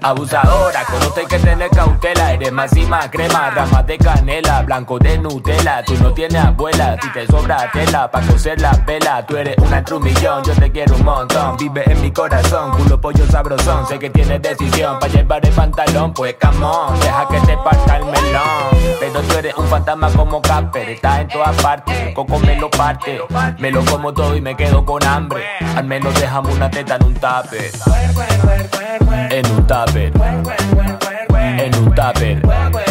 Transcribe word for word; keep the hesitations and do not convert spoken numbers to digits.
Abusadora, con usted hay que tener cautela. Eres más y más crema, ramas de canela, blanco de Nutella. Tú no tienes abuela, a ti te sobra tela pa' coser la vela. Tú eres una entre un millón, yo te quiero un montón. Vive en mi corazón, culo pollo sabrosón. Sé que tienes decisión pa' llevar el pantalón, pues come on, deja que te parta el melón. Pero tú eres un fantasma como Casper, estás en todas partes, Coco me lo parte. Me lo como todo y me quedo con hambre. Al menos déjame una teta en un tupper. En un tupper, en un tupper.